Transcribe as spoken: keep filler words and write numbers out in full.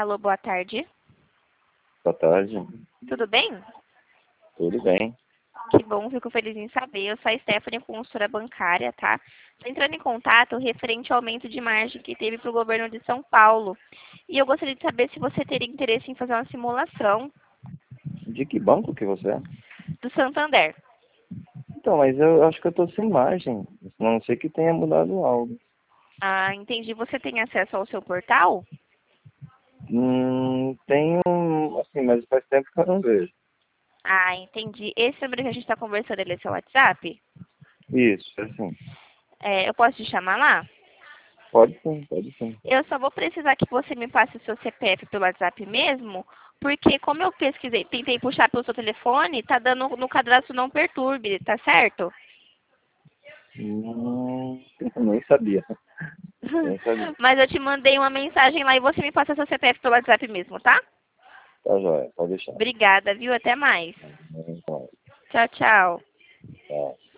Alô, boa tarde. Boa tarde. Tudo bem? Tudo bem. Que bom, fico feliz em saber. Eu sou a Stephanie, consultora bancária, tá? Tô entrando em contato referente ao aumento de margem que teve para o governo de São Paulo. E eu gostaria de saber se você teria interesse em fazer uma simulação De que banco que você é? do Santander. Então, mas eu acho que eu tô sem margem. A não ser que tenha mudado algo. Ah, entendi. Você tem acesso ao seu portal? Hum, tenho, assim, mas faz tempo que eu não vejo. Ah, entendi. Esse número que a gente está conversando, ele é seu WhatsApp? Isso, assim. É, eu posso te chamar lá? Pode sim, pode sim. Eu só vou precisar que você me passe o seu C P F pelo WhatsApp mesmo, porque como eu pesquisei, tentei puxar pelo seu telefone, tá dando no cadastro não perturbe, tá certo? Hum, nem sabia. Nem sabia. Mas eu te mandei uma mensagem lá e você me passa seu C P F pelo WhatsApp mesmo, tá? Tá joia, pode deixar. Obrigada, viu? Até mais. Então, Tchau, tchau. tá.